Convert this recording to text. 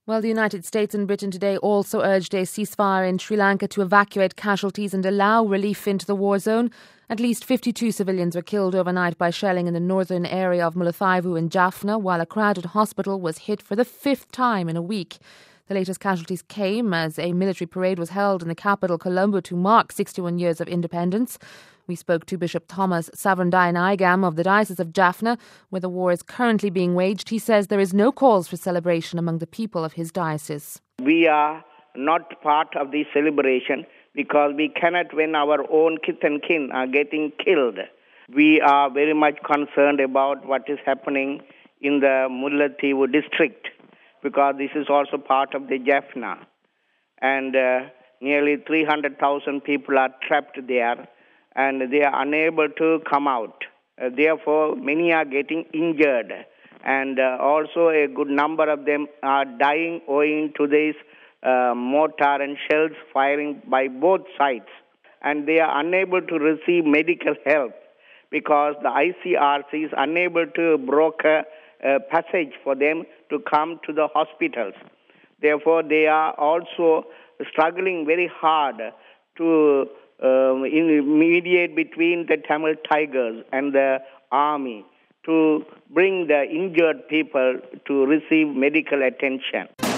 Well, the United States and Britain today also urged a ceasefire in Sri Lanka to evacuate casualties and allow relief into the war zone. At least 52 civilians were killed overnight by shelling in the northern area of Mullaitivu in Jaffna, while a crowded hospital was hit for the fifth time in a week. The latest casualties came as a military parade was held in the capital, Colombo, to mark 61 years of independence. We spoke to Bishop Thomas Savarndayan of the Diocese of Jaffna, where the war is currently being waged. He says there is no cause for celebration among the people of his diocese. We are not part of the celebration because we cannot when our own kith and kin are getting killed. We are very much concerned about what is happening in the Mullaitivu district because this is also part of the Jaffna. And nearly 300,000 people are trapped there and they are unable to come out. Therefore, many are getting injured. And also a good number of them are dying owing to this mortar and shells firing by both sides. And they are unable to receive medical help because the ICRC is unable to broker a passage for them to come to the hospitals. Therefore, they are also struggling very hard to mediate between the Tamil Tigers and the army to bring the injured people to receive medical attention.